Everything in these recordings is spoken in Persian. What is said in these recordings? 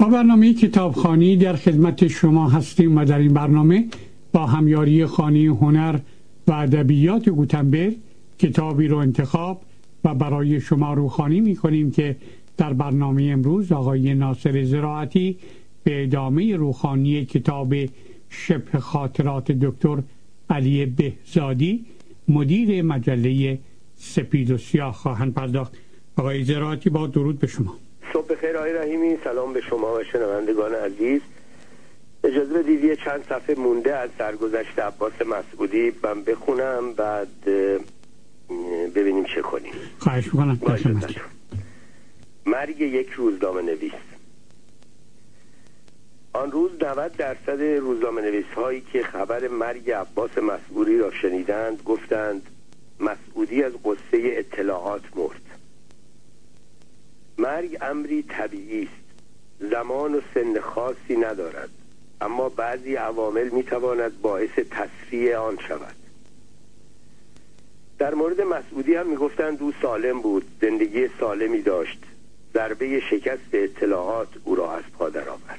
با برنامه کتابخوانی در خدمت شما هستیم و در این برنامه با همیاری خانه هنر و ادبیات گوتنبرگ کتابی رو انتخاب و برای شما روخوانی می‌کنیم که در برنامه امروز آقای ناصر زراعتی به ادامه روخوانی کتاب شبه خاطرات دکتر علی بهزادی مدیر مجله سپید و سیاه خواهند پرداخت. آقای زراعتی با درود به شما. صبح بخیر آقای رحیمی، سلام به شما و شنوندگان عزیز. اجازه بدید چند صفحه مونده از سرگذشت عباس مسعودی من بخونم، بعد ببینیم چه کنیم. خواهش می‌کنم. مرگ یک روزنامه نویس. آن روز 90% روزنامه نویس هایی که خبر مرگ عباس مسعودی را شنیدند گفتند مسعودی از غصه اطلاعات مرد. مرگ امری طبیعی است، زمان و سن خاصی ندارد، اما بعضی عوامل میتواند باعث تسریع آن شود. در مورد مسعودی هم میگفتند او سالم بود، زندگی سالمی داشت، ضربه شکست اطلاعات او را از پا درآورد.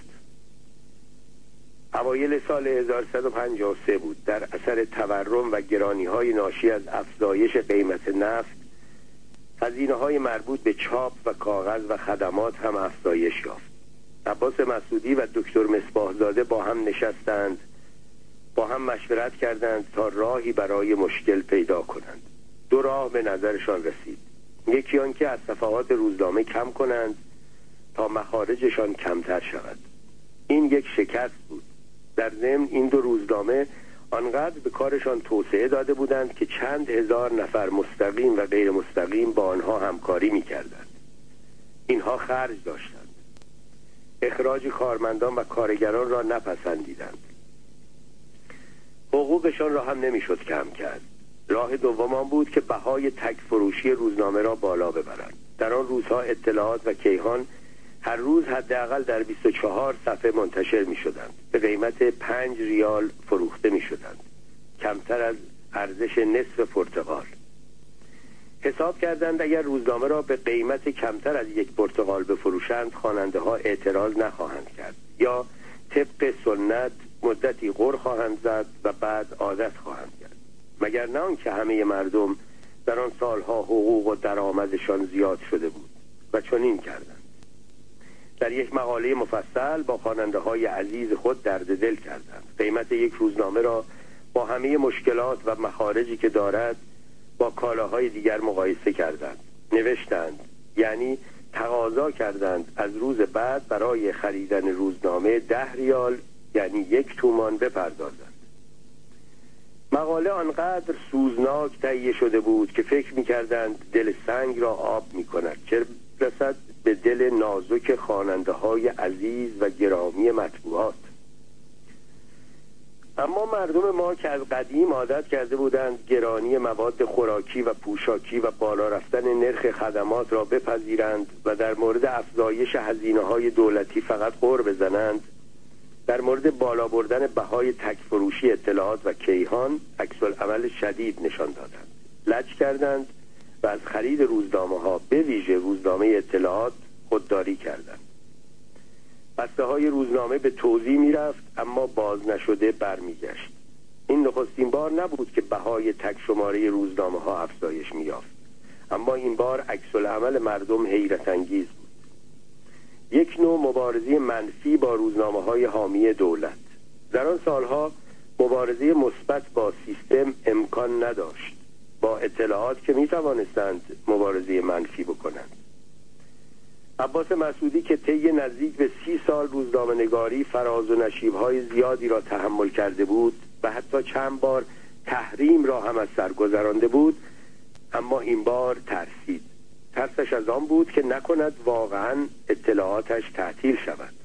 اوایل سال 1153 بود. در اثر تورم و گرانی‌های ناشی از افزایش قیمت نفت، هزینه‌های مربوط به چاپ و کاغذ و خدمات هم افزایش یافت. عباس مسعودی و دکتر مصباح‌زاده با هم نشستند، با هم مشورت کردند تا راهی برای مشکل پیدا کنند. دو راه به نظرشان رسید. یکی آن که از صفحات روزنامه کم کنند تا مخارجشان کمتر شود. این یک شکست بود. در ضمن این دو روزنامه آنقدر به کارشان توسعه داده بودند که چند هزار نفر مستقیم و غیر مستقیم با آنها همکاری می‌کردند. اینها خرج داشتند. اخراج کارمندان و کارگران را نپسندیدند. حقوقشان را هم نمی‌شد کم کرد. راه دوم آن بود که بهای تک فروشی روزنامه را بالا ببرند. در آن روزها اطلاعات و کیهان هر روز حداقل در 24 صفحه منتشر می شدند. به قیمت 5 ریال فروخته می شدند. کمتر از ارزش نصف پرتقال. حساب کردند اگر روزنامه را به قیمت کمتر از یک پرتقال بفروشند خواننده ها اعتراض نخواهند کرد، یا طبق سنت مدتی غر خواهند زد و بعد عادت خواهند کرد. مگر نه آنکه همه مردم در آن سالها حقوق و درآمدشان زیاد شده بود و چنین کردند. در یک مقاله مفصل با خواننده های عزیز خود درد دل کردند. قیمت یک روزنامه را با همه مشکلات و مخارجی که دارد با کالاهای دیگر مقایسه کردند. نوشتند، یعنی تقاضا کردند از روز بعد برای خریدن روزنامه 10 ریال یعنی 1 تومان بپردازند. مقاله آنقدر سوزناک تهیه شده بود که فکر می‌کردند دل سنگ را آب می‌کند، چه رسد به دل نازک خواننده های عزیز و گرامی مطبوعات. اما مردم ما که از قدیم عادت کرده بودند گرانی مواد خوراکی و پوشاکی و بالا رفتن نرخ خدمات را بپذیرند و در مورد افزایش هزینه‌های دولتی فقط غر بزنند، در مورد بالا بردن بهای تک فروشی اطلاعات و کیهان عکس العمل شدید نشان دادند. لج کردند و از خرید روزنامه ها به ویژه روزنامه اطلاعات خودداری کردند. بسته های روزنامه به توزیع می رفت اما باز نشده برمیگشت. این نخستین بار نبود که بهای تک شماره روزنامه ها افزایش می یافت، اما این بار عکس العمل مردم حیرت انگیز بود. یک نوع مبارزه منفی با روزنامه های حامی دولت. در آن سالها مبارزه مثبت با سیستم امکان نداشت. با اطلاعات که می توانستند مبارزه منفی بکنند. عباس مسعودی که طی نزدیک به 30 سال روزنامه نگاری فراز و نشیب‌های زیادی را تحمل کرده بود و حتی چند بار تحریم را هم از سر گذرانده بود، اما این بار ترسید. ترسش از آن بود که نکند واقعاً اطلاعاتش تعطیل شود.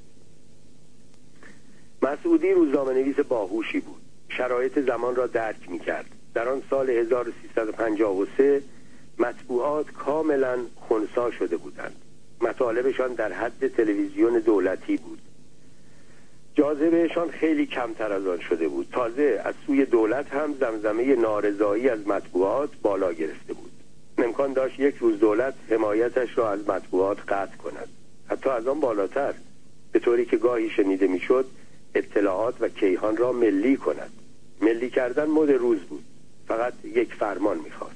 مسعودی روزنامه نویس باهوشی بود. شرایط زمان را درک می‌کرد. در آن سال 1353 مطبوعات کاملا خنثی شده بودند. مطالبشان در حد تلویزیون دولتی بود. جاذبهشان خیلی کمتر از آن شده بود. تازه از سوی دولت هم زمزمه نارضایی از مطبوعات بالا گرفته بود. امکان داشت یک روز دولت حمایتش را از مطبوعات قطع کند. حتی از آن بالاتر به طوری که گاهی شنیده میشد اطلاعات و کیهان را ملی کند. ملی کردن مد روز بود، فقط یک فرمان میخواست.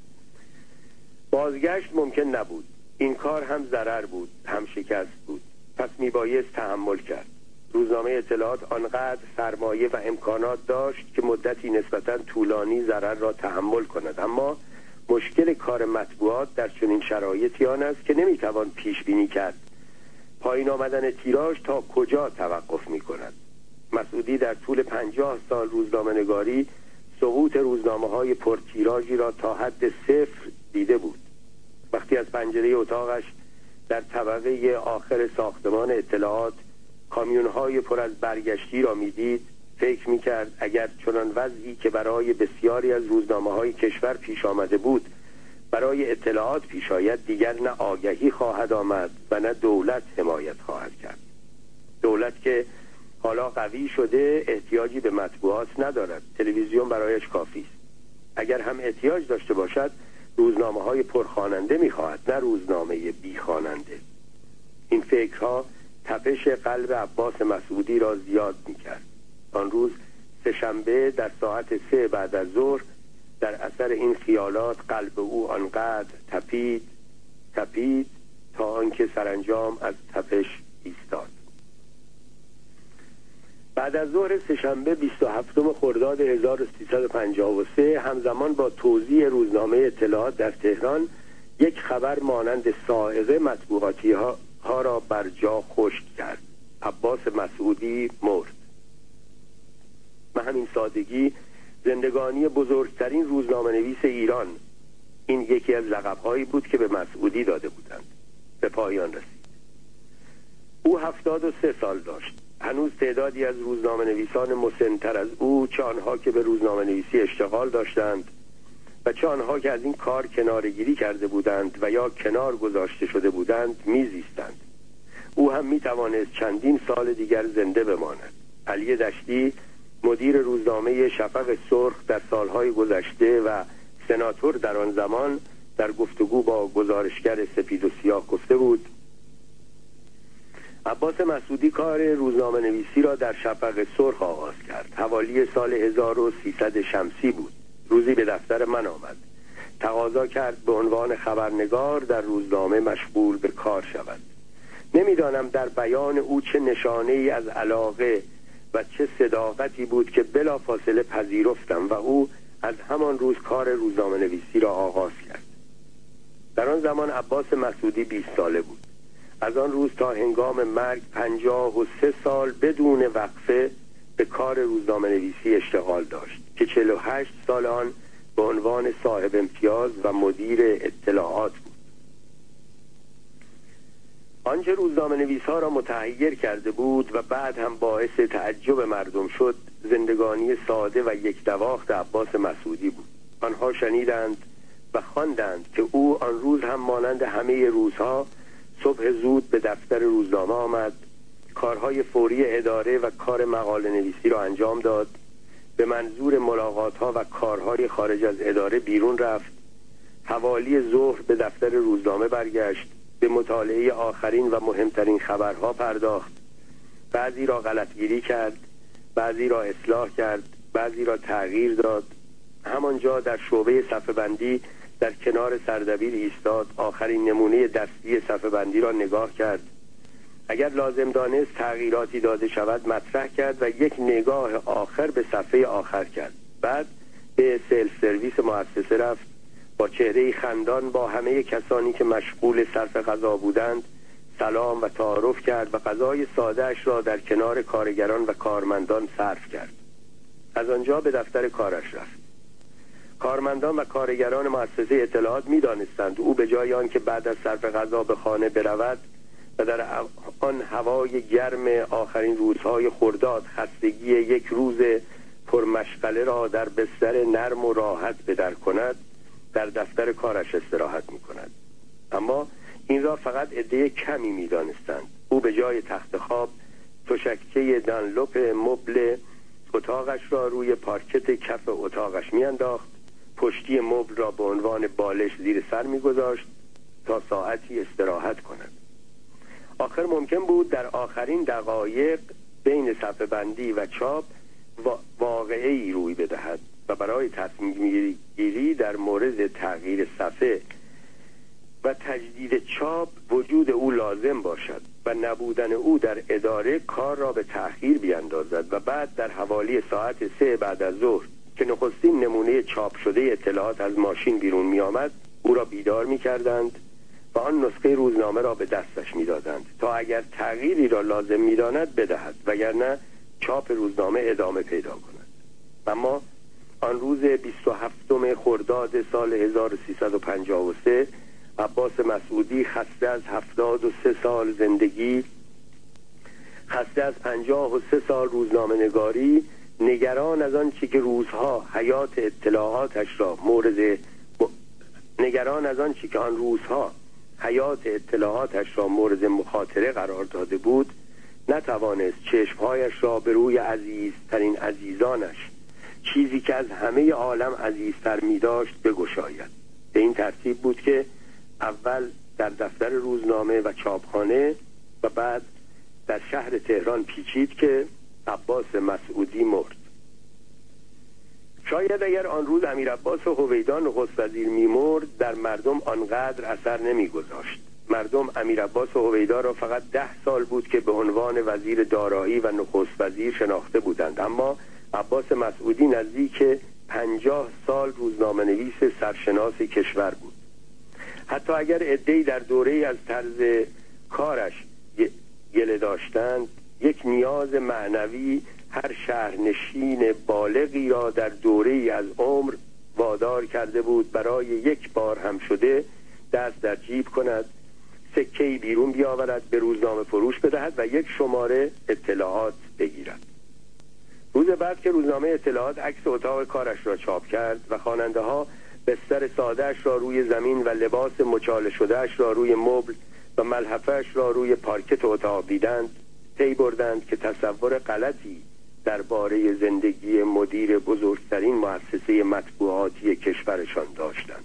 بازگشت ممکن نبود. این کار هم ضرر بود، هم شکست بود. پس میبایست تحمل کرد. روزنامه اطلاعات آنقدر سرمایه و امکانات داشت که مدتی نسبتاً طولانی ضرر را تحمل کند، اما مشکل کار مطبوعات در چنین شرایطی آن است که نمیتوان پیش بینی کرد پایین آمدن تیراژ تا کجا توقف میکند. مسعودی در طول 50 سال روزنامه‌نگاری سقوط روزنامه‌های پرتیراژی را تا حد صفر دیده بود. وقتی از پنجره اتاقش در طبقه آخر ساختمان اطلاعات کامیون‌های پر از برگشتی را می‌دید، فکر می‌کرد اگر چنان وضعی که برای بسیاری از روزنامه‌های کشور پیش آمده بود برای اطلاعات پیش آید، دیگر نه آگهی خواهد آمد و نه دولت حمایت خواهد کرد. دولت که حالا قوی شده احتیاجی به مطبوعات ندارد، تلویزیون برایش کافی است. اگر هم احتیاج داشته باشد روزنامه‌های پرخواننده می‌خواهد، نه روزنامه بی‌خواننده. این فکرها تپش قلب عباس مسعودی را زیاد می‌کرد. آن روز سه‌شنبه در ساعت 3 بعد از ظهر در اثر این خیالات قلب او آنقدر تپید تا آنکه سرانجام از تپش ایستاد. بعد از ظهر سه‌شنبه 27 خرداد 1353 همزمان با توزیع روزنامه اطلاعات در تهران یک خبر مانند صاعقه مطبوعاتی ها را بر جا خشک کرد: عباس مسعودی مرد. به همین سادگی زندگانی بزرگترین روزنامه نویس ایران، این یکی از لقب‌هایی بود که به مسعودی داده بودند، به پایان رسید. او 73 سال داشت. هنوز تعدادی از روزنامه نویسان مسن‌تر از او، چه آنها که به روزنامه نویسی اشتغال داشتند و چه آنها که از این کار کناره‌گیری کرده بودند و یا کنار گذاشته شده بودند، میزیستند. او هم میتوانست چندین سال دیگر زنده بماند. علی دشتی، مدیر روزنامه شفق سرخ در سالهای گذشته و سناتور در آن زمان، در گفتگو با گزارشگر سپید و سیاه گفته بود: عباس مسعودی کار روزنامه نویسی را در شفق سرخ آغاز کرد. حوالی سال 1300 شمسی بود. روزی به دفتر من آمد، تقاضا کرد به عنوان خبرنگار در روزنامه مشغول به کار شود. نمیدانم در بیان او چه نشانه‌ای از علاقه و چه صداقتی بود که بلافاصله پذیرفتم و او از همان روز کار روزنامه نویسی را آغاز کرد. در آن زمان عباس مسعودی 20 ساله بود. از آن روز تا هنگام مرگ 53 سال بدون وقفه به کار روزنامه نویسی اشتغال داشت که 48 سال آن به عنوان صاحب امتیاز و مدیر اطلاعات بود. آنچه روزنامه نویس‌ها را متحیر کرده بود و بعد هم باعث تعجب مردم شد، زندگانی ساده و یک دواخت عباس مسعودی بود. آنها شنیدند و خواندند که او آن روز هم مانند همه روزها صبح زود به دفتر روزنامه آمد، کارهای فوری اداره و کار مقاله نویسی را انجام داد، به منظور ملاقات‌ها و کارهای خارج از اداره بیرون رفت، حوالی ظهر به دفتر روزنامه برگشت، به مطالعه آخرین و مهمترین خبرها پرداخت، بعضی را غلطگیری کرد، بعضی را اصلاح کرد، بعضی را تغییر داد. همانجا در شعبه صفحه‌بندی در کنار سردبیر ایستاد، آخرین نمونه دستی صفحه‌بندی را نگاه کرد، اگر لازم دانست تغییراتی داده شود مطرح کرد و یک نگاه آخر به صفحه آخر کرد. بعد به سلف سرویس مؤسسه رفت، با چهره خندان با همه کسانی که مشغول صرف غذا بودند سلام و تعارف کرد و غذای ساده‌اش را در کنار کارگران و کارمندان صرف کرد. از آنجا به دفتر کارش رفت. کارمندان و کارگران مؤسسه اطلاعات می‌دانستند او به جای آنکه بعد از صرف غذا به خانه برود و در آن هوای گرم آخرین روزهای خرداد خستگی یک روز پرمشغله را در بستر نرم و راحت به در کند، در دفتر کارش استراحت می‌کند. اما این را فقط عده کمی می‌دانستند. او به جای تخت خواب تشکچه دانلوپ مبل اتاقش را روی پارکت کف اتاقش می‌انداخت، پشتی مبل را به عنوان بالش زیر سر می‌گذاشت تا ساعتی استراحت کند. آخر ممکن بود در آخرین دقایق بین صفحه بندی و چاپ واقعه‌ای روی بدهد و برای تصمیم گیری در مورد تغییر صفحه و تجدید چاپ وجود او لازم باشد و نبودن او در اداره کار را به تأخیر بیندازد و بعد در حوالی ساعت 3 بعد از ظهر که نخستین نمونه چاپ شده اطلاعات از ماشین بیرون می آمد او را بیدار می کردند و آن نسخه روزنامه را به دستش می دادند تا اگر تغییری را لازم می داند بدهد وگرنه چاپ روزنامه ادامه پیدا کند. اما آن روز 27 خرداد سال 1353 عباس مسعودی خسته از 73 سال زندگی، خسته از 53 سال روزنامه نگاری، نگران از آن چی که روزها حیات اطلاعاتش را مورد مخاطره قرار داده بود، نتوانست چشمهایش را به روی عزیزترین عزیزانش، چیزی که از همه عالم عزیزتر می داشت، بگشاید. به این ترتیب بود که اول در دفتر روزنامه و چاپخانه و بعد در شهر تهران پیچید که عباس مسعودی مرد. شاید اگر آن روز امیر عباس هویدا نخست وزیر می‌مرد در مردم آنقدر اثر نمی‌گذاشت. مردم امیر عباس هویدا را فقط 10 سال بود که به عنوان وزیر دارایی و نخست وزیر شناخته بودند، اما عباس مسعودی نزدیک 50 سال روزنامه‌نویس سرشناس کشور بود. حتی اگر عده‌ای در دوره‌ای از طرز کارش گله داشتند، یک نیاز معنوی هر شهرنشین بالغی را در دوره‌ای از عمر وادار کرده بود برای یک بار هم شده دست در جیب کند، سکه‌ای بیرون بیاورد، به روزنامه فروش بدهد و یک شماره اطلاعات بگیرد. روز بعد که روزنامه اطلاعات عکس اتاق کارش را چاپ کرد و خواننده‌ها بستر ساده‌اش را روی زمین و لباس مچاله شده‌اش را روی مبل و ملحفه‌اش را روی پارکت اتاق دیدند، پی بردند که تصور غلطی درباره زندگی مدیر بزرگترین مؤسسه مطبوعاتی کشورشان داشتند.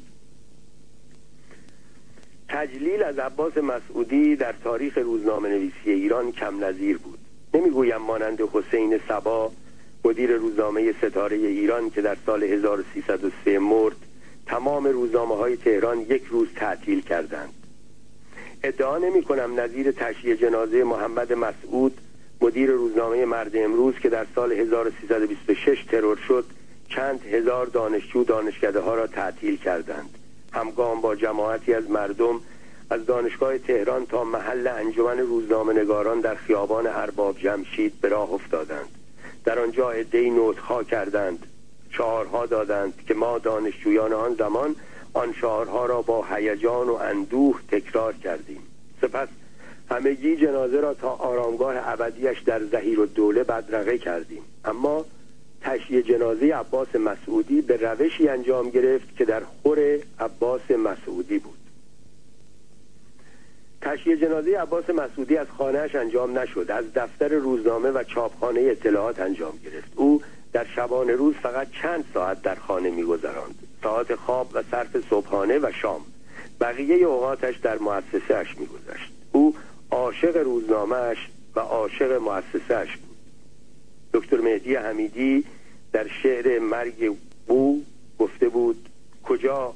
تجلیل از عباس مسعودی در تاریخ روزنامه‌نویسی ایران کم نظیر بود. نمیگویم مانند حسین صبا مدیر روزنامه ستاره ایران که در سال 1303 مرد، تمام روزنامه‌های تهران یک روز تعطیل کردند. ادعا نمی‌کنم نظیر تشییع جنازه محمد مسعود مدیر روزنامه مرد امروز که در سال 1326 ترور شد چند هزار دانشجو دانشکده‌ها را تعطیل کردند. همگام با جماعتی از مردم از دانشگاه تهران تا محل انجمن روزنامه‌نگاران در خیابان ارباب جمشید به راه افتادند. در آنجا عده‌ای نطق‌ها کردند، شعارها دادند که ما دانشجویان آن زمان آن شعارها را با هیجان و اندوه تکرار کردیم. سپس همگی جنازه را تا آرامگاه ابدیش در ظهیرالدوله بدرقه کردیم. اما تشییع جنازه عباس مسعودی به روشی انجام گرفت که در خور عباس مسعودی بود. تشییع جنازه عباس مسعودی از خانه‌اش انجام نشد، از دفتر روزنامه و چاپخانه اطلاعات انجام گرفت. او در شبان روز فقط چند ساعت در خانه می‌گذراند، ساعات خواب و صرف صبحانه و شام. بقیه اوقاتش در مؤسسه‌اش می‌گذشت. او عاشق روزنامه‌اش و عاشق مؤسسه‌اش بود. دکتر مهدی حمیدی در شعر مرگ او گفته بود کجا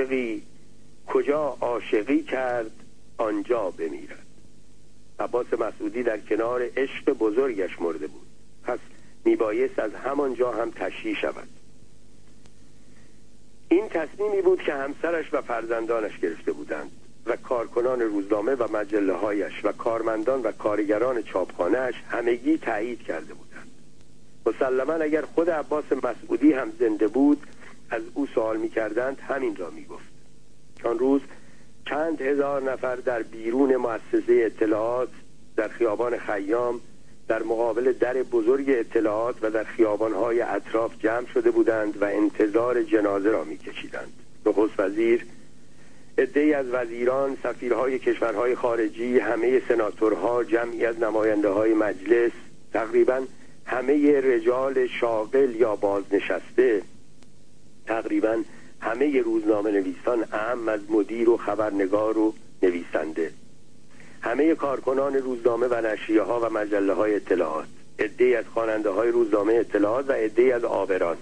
عاشقی کرد آنجا بمیرد. عباس مسعودی در کنار عشق بزرگش مرده بود، پس میبایست از همانجا هم تشییع شود. این تصمیمی بود که همسرش و فرزندانش گرفته بودند و کارکنان روزنامه و مجله‌هایش و کارمندان و کارگران چاپخانه‌اش همگی تایید کرده بودند. مسلماً اگر خود عباس مسعودی هم زنده بود از او سوال می‌کردند همین را می‌گفت. آن روز چند هزار نفر در بیرون مؤسسه اطلاعات در خیابان خیام در مقابل در بزرگ اطلاعات و در خیابان‌های اطراف جمع شده بودند و انتظار جنازه را می‌کشیدند. نخست وزیر، عده‌ای از وزیران، سفیرهای کشورهای خارجی، همه سناتورها، جمعی از نماینده‌های مجلس، تقریباً همه رجال شاغل یا بازنشسته، تقریباً همه روزنامه نویسان، اعم از مدیر و خبرنگار و نویسنده، همه کارکنان روزنامه و نشریه ها و مجله های اطلاعات، عده‌ای از خواننده های روزنامه اطلاعات و عده‌ای از عابران.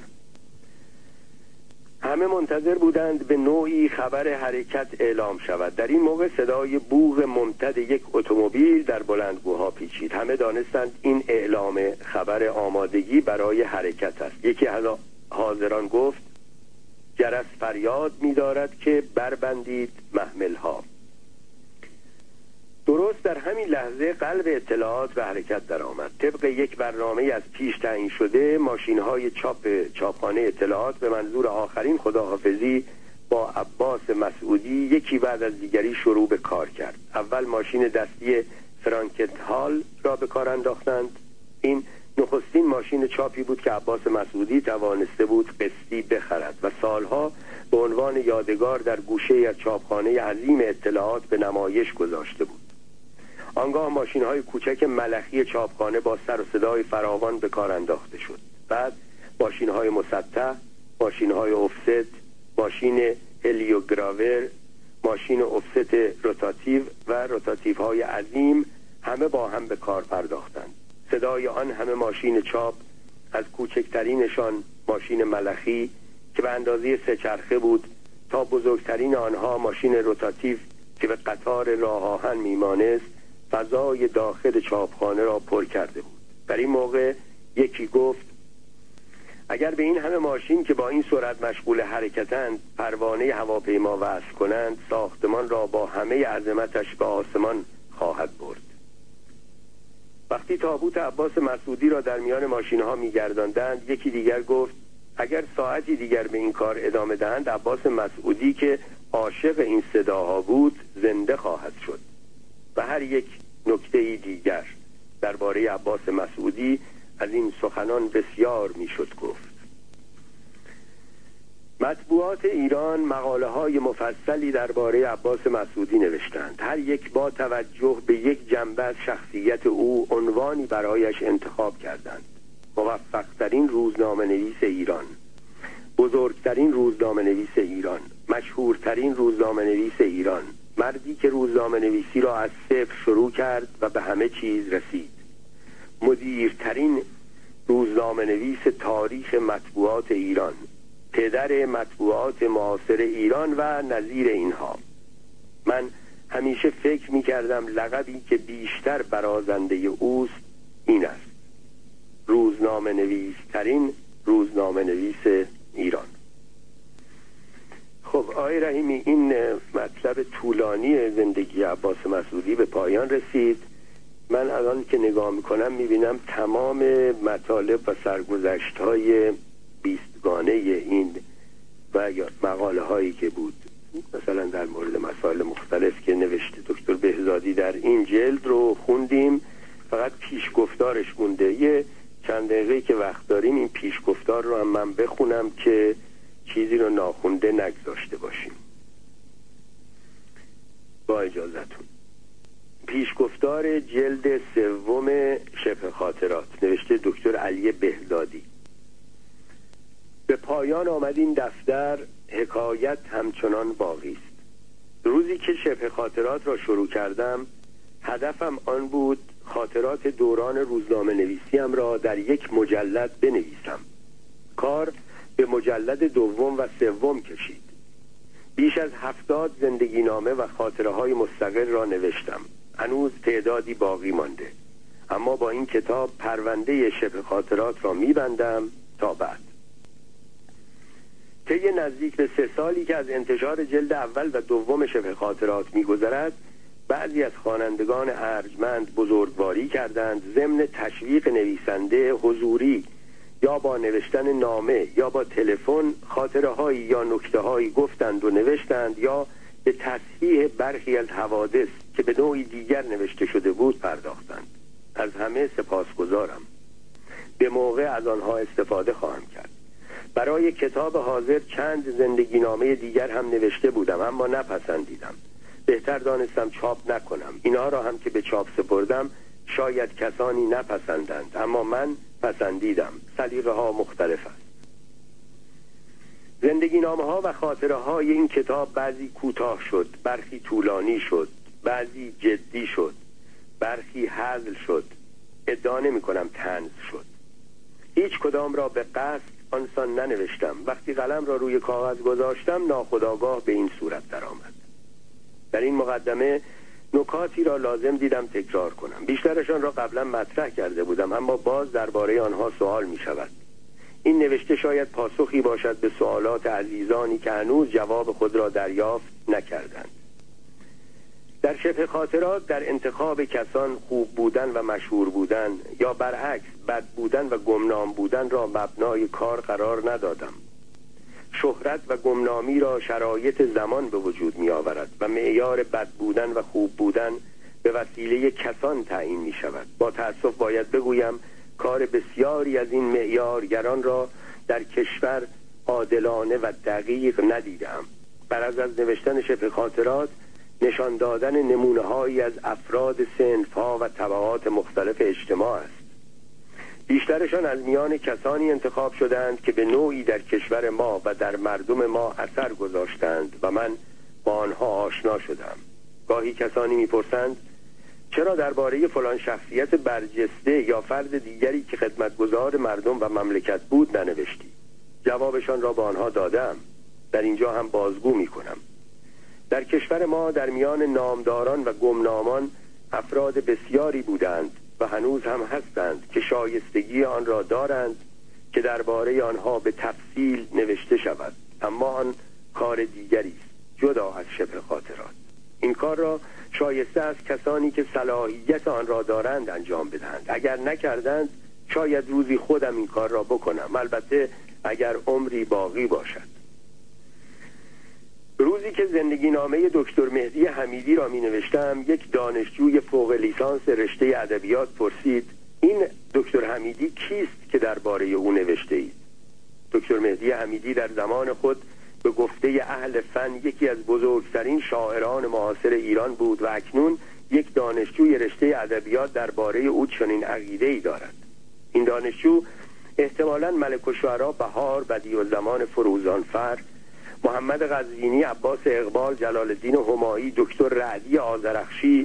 همه منتظر بودند به نوعی خبر حرکت اعلام شود. در این موقع صدای بوق ممتد یک اتومبیل در بلندگوها پیچید. همه دانستند این اعلام خبر آمادگی برای حرکت است. یکی از حاضران گفت: جرس فریاد می‌دارد که بربندید محمل‌ها. درست در همین لحظه قلب اطلاعات به حرکت درآمد. طبق یک برنامه از پیش تعیین شده، ماشین‌های چاپخانه اطلاعات به منظور آخرین خداحافظی با عباس مسعودی یکی بعد از دیگری شروع به کار کرد. اول ماشین دستی فرانکت هال را به کار انداختند. این نخستین ماشین چاپی بود که عباس مسعودی توانسته بود قسطی بخرد و سالها به عنوان یادگار در گوشه از چاپخانه عظیم اطلاعات به نمایش گذاشته بود. آنگاه ماشین‌های کوچک ملخی چاپخانه با سر و صدای فراوان به کار انداخته شد. بعد ماشین‌های مسطح، ماشین‌های افست، ماشین هلیوگراور، ماشین افست روتاتیو و روتاتیوهای عظیم همه با هم به کار پرداختند. صدای آن همه ماشین چاپ، از کوچکترینشان ماشین ملخی که به اندازه 3 چرخه بود تا بزرگترین آنها ماشین روتاتیو که به قطار راه آهن میمانست، فضای داخل چاپخانه را پر کرده بود. در این موقع یکی گفت: اگر به این همه ماشین که با این سرعت مشغول حرکتند پروانه هواپیما وصل کنند، ساختمان را با همه عظمتش به آسمان خواهد برد. وقتی تابوت عباس مسعودی را در میان ماشین‌ها می‌گرداندند، یکی دیگر گفت: اگر ساعتی دیگر به این کار ادامه دهند، عباس مسعودی که عاشق این صداها بود زنده خواهد شد. و هر یک نکته دیگر درباره عباس مسعودی از این سخنان بسیار میشد گفت. مطبوعات ایران مقاله‌های مفصلی درباره عباس مسعودی نوشتند. هر یک با توجه به یک جنبه از شخصیت او عنوانی برایش انتخاب کردند: موفق‌ترین روزنامه‌نویس ایران، بزرگترین روزنامه‌نویس ایران، مشهورترین روزنامه‌نویس ایران، مردی که روزنامه‌نویسی را از صفر شروع کرد و به همه چیز رسید، مدیرترین روزنامه‌نویس تاریخ مطبوعات ایران، پدر مطبوعات معاصر ایران و نظیر اینها. من همیشه فکر می‌کردم لقبی که بیشتر برازنده اوست این است: روزنامه‌نویس‌ترین روزنامه‌نویس ایران. خب آقای رحیمی، این مطلب طولانی زندگی عباس مسعودی به پایان رسید. من الان که نگاه میکنم میبینم تمام مطالب و سرگذشت‌های 20گانه این و مقاله هایی که بود، مثلا در مورد مسائل مختلف که نوشته دکتر بهزادی در این جلد رو خوندیم. فقط پیشگفتارش مونده. یه چند دقیقه که وقت داریم این پیشگفتار رو هم من بخونم که چیزی رو ناخونده نگذاشته باشیم. با اجازتون. پیشگفتار جلد 3 شبه خاطرات، نوشته دکتر علی بهزادی. به پایان آمد این دفتر، حکایت همچنان باقی است. روزی که شبه خاطرات را شروع کردم، هدفم آن بود خاطرات دوران روزنامه نویسیم را در یک مجلد بنویسم. کار به مجلد 2 و 3 کشید. بیش از 70 زندگی نامه و خاطره های مستقل را نوشتم. هنوز تعدادی باقی مانده، اما با این کتاب پرونده شبه خاطرات را میبندم تا بعد. طی نزدیک به 3 سالی که از انتشار جلد اول و 2 شبه خاطرات میگذرد، بعضی از خوانندگان ارجمند بزرگواری کردند. ضمن تشویق نویسنده حضوری یا با نوشتن نامه یا با تلفن خاطره هایی یا نکته هایی گفتند و نوشتند، یا به تصحیح برخی از حوادث که به نوعی دیگر نوشته شده بود پرداختند. از همه سپاسگزارم. به موقع از آنها استفاده خواهم کرد. برای کتاب حاضر چند زندگی نامه دیگر هم نوشته بودم، اما نپسندیدم. بهتر دانستم چاپ نکنم. اینها را هم که به چاپ سپردم شاید کسانی نپسندند، اما من پسندیدم. سلیقه ها مختلف است. زندگی نامه ها و خاطره های این کتاب بعضی کوتاه شد، برخی طولانی شد. بعضی جدی شد، برخی هزل شد، ادعا نمی کنم طنز شد. هیچ کدام را به قصد آنسان ننوشتم. وقتی قلم را روی کاغذ گذاشتم ناخودآگاه به این صورت درآمد. در این مقدمه نکاتی را لازم دیدم تکرار کنم. بیشترشان را قبلا مطرح کرده بودم، اما باز درباره آنها سوال می شود. این نوشته شاید پاسخی باشد به سوالات عزیزانی که هنوز جواب خود را دریافت نکردند. در شبه خاطرات در انتخاب کسان خوب بودن و مشهور بودن یا برعکس بد بودن و گمنام بودن را مبنای کار قرار ندادم. شهرت و گمنامی را شرایط زمان به وجود می آورد و معیار بد بودن و خوب بودن به وسیله کسان تعیین می شود. با تأسف باید بگویم کار بسیاری از این معیارگران را در کشور عادلانه و دقیق ندیدم. غرض از نوشتن شبه خاطرات نشان دادن نمونه‌هایی از افراد صنف‌ها و طبقات مختلف اجتماع است. بیشترشان از میان کسانی انتخاب شدند که به نوعی در کشور ما و در مردم ما اثر گذاشتند و من با آنها آشنا شدم. گاهی کسانی میپرسند چرا درباره فلان شخصیت برجسته یا فرد دیگری که خدمتگزار مردم و مملکت بود ننوشتی؟ جوابشان را به آنها دادم. در اینجا هم بازگو میکنم. در کشور ما در میان نامداران و گمنامان افراد بسیاری بودند و هنوز هم هستند که شایستگی آن را دارند که درباره آنها به تفصیل نوشته شود، اما آن کار دیگری است جدا از شبه خاطرات. این کار را شایسته از کسانی که صلاحیت آن را دارند انجام بدهند. اگر نکردند شاید روزی خودم این کار را بکنم، البته اگر عمری باقی باشد. روزی که زندگی نامه دکتر مهدی حمیدی را می نوشتم، یک دانشجوی فوق لیسانس رشته ادبیات پرسید این دکتر حمیدی کیست که درباره او نوشته اید؟ دکتر مهدی حمیدی در زمان خود به گفته اهل فن یکی از بزرگترین شاعران معاصر ایران بود و اکنون یک دانشجوی رشته ادبیات درباره او چنین عقیده‌ای دارد. این دانشجو احتمالاً ملک الشعرا بهار، بدیع‌الزمان فروزانفر، محمد قزوینی، عباس اقبال، جلال الدین همایی، دکتر رعدی آذرخشی،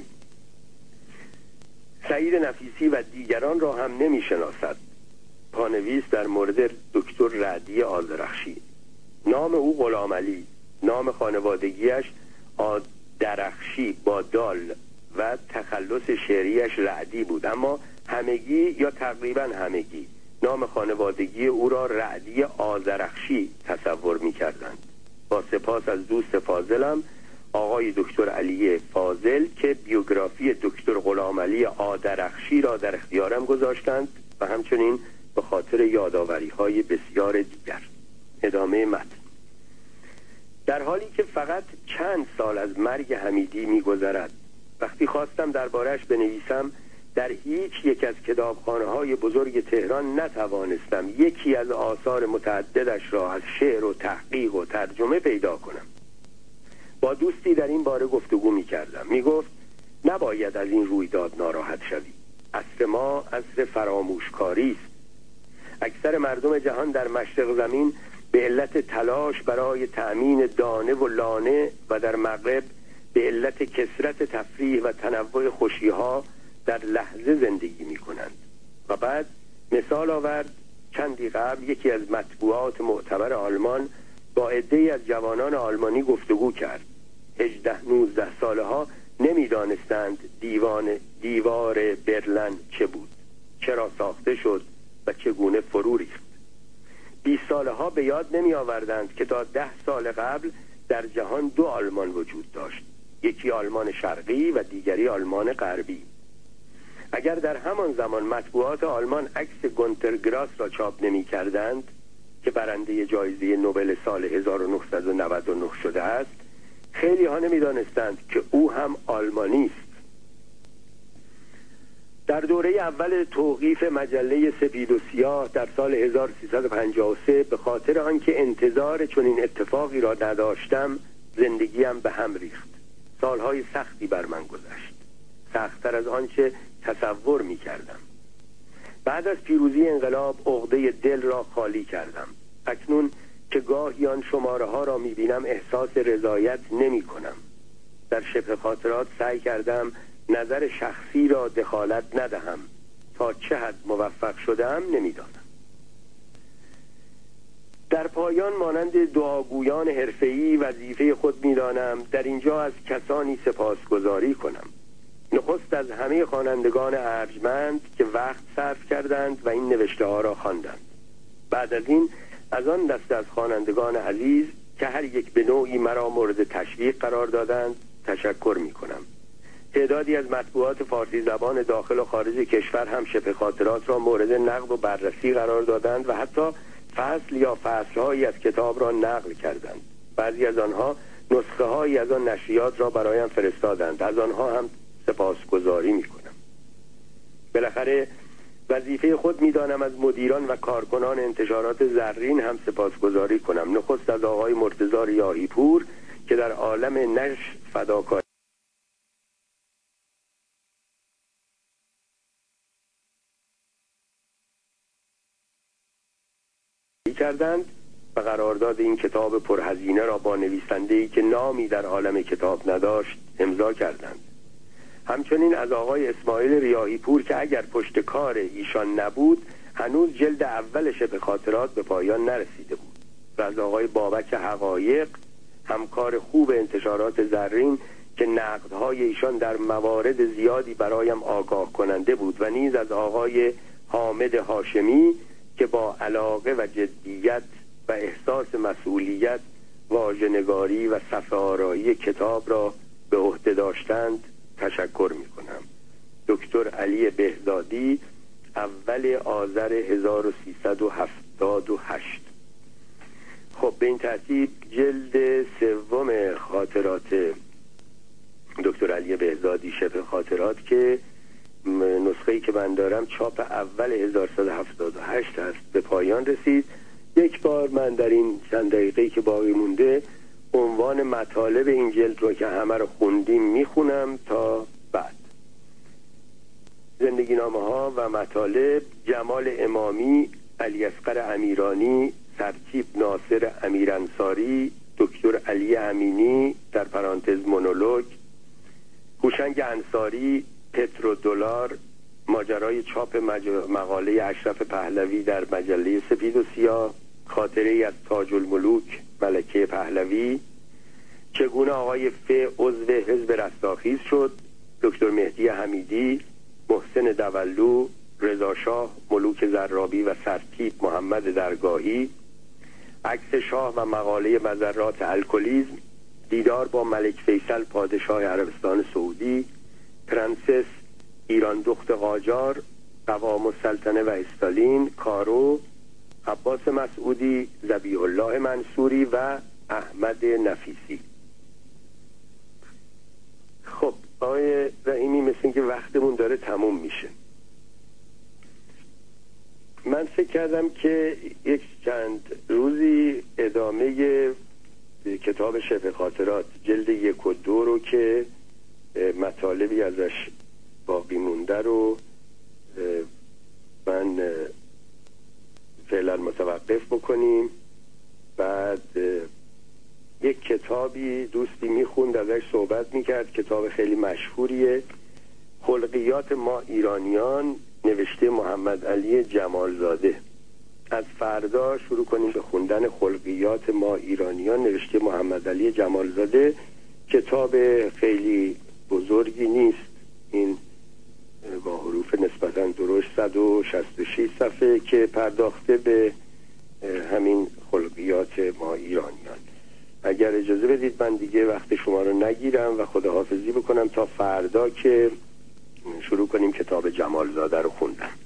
سعید نفیسی و دیگران را هم نمی شناسد. پانویس در مورد دکتر رعدی آذرخشی: نام او غلامعلی، نام خانوادگیش آذرخشی با دال و تخلص شعریش رعدی بود، اما همگی یا تقریبا همگی نام خانوادگی او را رعدی آذرخشی تصور می کردند. با سپاس از دوست فاضلم آقای دکتر علی فاضل که بیوگرافی دکتر غلامعلی آذرخشی را در اختیارم گذاشتند و همچنین به خاطر یادآوری‌های بسیار دیگر. ادامه متن. در حالی که فقط چند سال از مرگ حمیدی می‌گذرد، وقتی خواستم درباره‌اش بنویسم در هیچ یک از کتابخانه‌های بزرگ تهران نتوانستم یکی از آثار متعددش را از شعر و تحقیق و ترجمه پیدا کنم. با دوستی در این باره گفتگو می‌کردم. می‌گفت نباید از این رویداد ناراحت شوی. عصر ما عصر فراموشکاری است. اکثر مردم جهان در مشرق زمین به علت تلاش برای تأمین دانه و لانه و در مغرب به علت کثرت تفریح و تنوع خوشی‌ها در لحظه زندگی می‌کنند. و بعد مثال آورد چندی قبل یکی از مطبوعات معتبر آلمان با عده‌ای از جوانان آلمانی گفتگو کرد. 18-19 ساله ها نمی‌دانستند دیوار برلین چه بود، چرا ساخته شد و چگونه فرو ریخت. 20 ساله ها به یاد نمی آوردند که تا 10 سال قبل در جهان 2 آلمان وجود داشت، یکی آلمان شرقی و دیگری آلمان غربی. اگر در همان زمان مطبوعات آلمان عکس گونتر گراس را چاپ نمی کردند که برنده جایزه نوبل سال 1999 شده است، خیلی ها نمی دانستند که او هم آلمانی است. در دوره اول توقیف مجله سپید و سیاه در سال 1353 به خاطر آنکه انتظار چنین اتفاقی را نداشتم زندگیم به هم ریخت. سالهای سختی بر من گذشت، سخت‌تر از آنچه تصور می کردم. بعد از پیروزی انقلاب عقده دل را خالی کردم. اکنون که گاهی آن شماره ها را می بینم احساس رضایت نمی کنم. در شبه خاطرات سعی کردم نظر شخصی را دخالت ندهم. تا چه حد موفق شدم نمیدانم. در پایان مانند دعاگویان حرفه‌ای وظیفه خود می‌دانم در اینجا از کسانی سپاسگزاری کنم. نخست از همه خوانندگان ارجمند که وقت صرف کردند و این نوشته‌ها را خواندند. بعد از این از آن دسته از خوانندگان عزیز که هر یک به نوعی مرا مورد تشویق قرار دادند تشکر می‌کنم. تعدادی از مطبوعات فارسی زبان داخل و خارج کشور هم شبه خاطرات را مورد نقد و بررسی قرار دادند و حتی فصل یا فصل‌هایی از کتاب را نقل کردند. بعضی از آنها نسخه‌هایی از آن نشریات را برایم فرستادند. از آنها هم سپاسگزاری می‌کنم. بالاخره وظیفه خود می‌دانم از مدیران و کارکنان انتشارات زرین هم سپاسگزاری کنم. نخست از آقای مرتضی ریاحی پور که در عالم نشر فداکاری کردند و قرارداد این کتاب پرهزینه را با نویسنده‌ای که نامی در عالم کتاب نداشت امضا کردند. همچنین از آقای اسماعیل ریاحی پور که اگر پشت کار ایشان نبود هنوز جلد اول شبه خاطرات به پایان نرسیده بود، و از آقای بابک حقایق همکار خوب انتشارات زرین که نقدهای ایشان در موارد زیادی برایم آگاه کننده بود، و نیز از آقای حامد هاشمی که با علاقه و جدیت و احساس مسئولیت واژه‌نگاری و صفحه آرایی کتاب را به عهده داشتند تشکر می‌کنم. دکتر علی بهزادی، اول آذر 1378. خب به این ترتیب جلد سوم خاطرات دکتر علی بهزادی شبه خاطرات که نسخه‌ای که من دارم چاپ اول 1178 است به پایان رسید. یک بار من در این چند دقیقه‌ای که باقی مونده عنوان مطالب این جلد رو که همه رو خوندیم میخونم تا بعد. زندگینامه‌ها و مطالب: جمال امامی، علی اصغر امیرانی، سرتیپ ناصر امیرانصاری، دکتر علی امینی در پرانتز مونولوگ، هوشنگ انصاری، پترودلار، ماجرای چاپ مقاله اشرف پهلوی در مجله سپید و سیاه، خاطره ای از تاج الملوک ملکه پهلوی، چگونه آقای ف عضو حزب رستاخیز شد، دکتر مهدی حمیدی، محسن دولو، رضا شاه، ملوک زرابی و سرتیپ محمد درگاهی، عکس شاه و مقاله مذرات الکلیسم، دیدار با ملک فیصل پادشاه عربستان سعودی، پرنسس ایران دخت قاجار، قوام السلطنه و استالین، کارو، عباس مسعودی، ذبیح الله منصوری و احمد نفیسی. خب آقای رحیمی مثل این که وقتمون داره تموم میشه. من فکر کردم که یک چند روزی ادامه کتاب شبه خاطرات جلد 1 و 2 رو که مطالبی ازش باقی مونده رو من فعلا متوقف بکنیم. بعد یک کتابی دوستی میخوند ازش صحبت میکرد، کتاب خیلی مشهوریه، خلقیات ما ایرانیان، نوشته محمد علی جمالزاده. از فردا شروع کنیم به خوندن خلقیات ما ایرانیان نوشته محمد علی جمالزاده. کتاب خیلی بزرگی نیست، این با حروف نسبتاً درشت 166 صفحه که پرداخته به همین خلقیات ما ایرانیان. اگر اجازه بدید من دیگه وقت شما رو نگیرم و خداحافظی بکنم تا فردا که شروع کنیم کتاب جمالزاده رو خوندن.